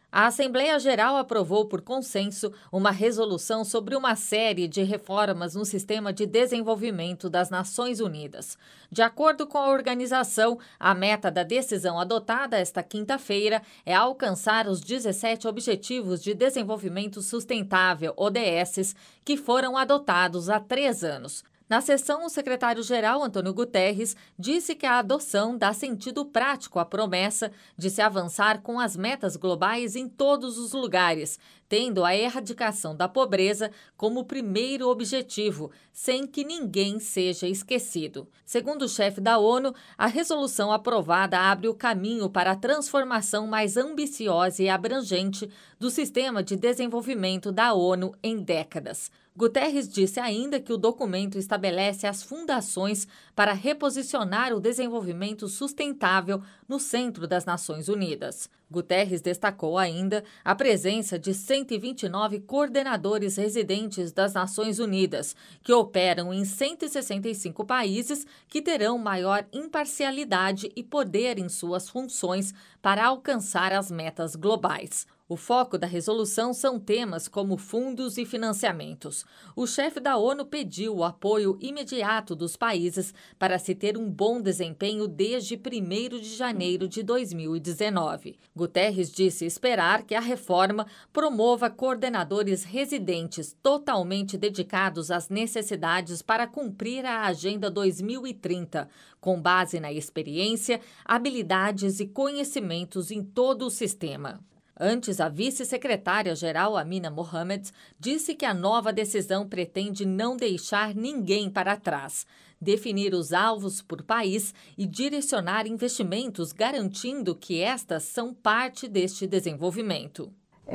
A Assembleia Geral aprovou por consenso uma resolução sobre uma série de reformas no sistema de desenvolvimento das Nações Unidas. De acordo com a organização, a meta da decisão adotada esta quinta-feira é alcançar os 17 Objetivos de Desenvolvimento Sustentável, ODSs, que foram adotados há 3 anos. Na sessão, o secretário-geral, Antônio Guterres, disse que a adoção dá sentido prático à promessa de se avançar com as metas globais em todos os lugares, tendo a erradicação da pobreza como primeiro objetivo, sem que ninguém seja esquecido. Segundo o chefe da ONU, a resolução aprovada abre o caminho para a transformação mais ambiciosa e abrangente do sistema de desenvolvimento da ONU em décadas. Guterres disse ainda que o documento estabelece as fundações para reposicionar o desenvolvimento sustentável no centro das Nações Unidas. Guterres destacou ainda a presença de 129 coordenadores residentes das Nações Unidas, que operam em 165 países, que terão maior imparcialidade e poder em suas funções para alcançar as metas globais. O foco da resolução são temas como fundos e financiamentos. O chefe da ONU pediu o apoio imediato dos países para se ter um bom desempenho desde 1º de janeiro de 2019. Guterres disse esperar que a reforma promova coordenadores residentes totalmente dedicados às necessidades para cumprir a Agenda 2030, com base na experiência, habilidades e conhecimentos em todo o sistema. Antes, a vice-secretária-geral Amina Mohamed disse que a nova decisão pretende não deixar ninguém para trás, definir os alvos por país e direcionar investimentos, garantindo que estas são parte deste desenvolvimento.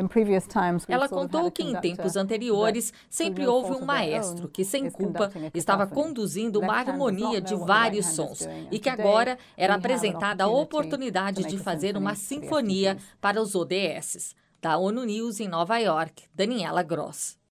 Ela contou que em tempos anteriores sempre houve um maestro que, sem culpa, estava conduzindo uma harmonia de vários sons e que agora era apresentada a oportunidade de fazer uma sinfonia para os ODSs. Da ONU News em Nova York, Daniela Gross.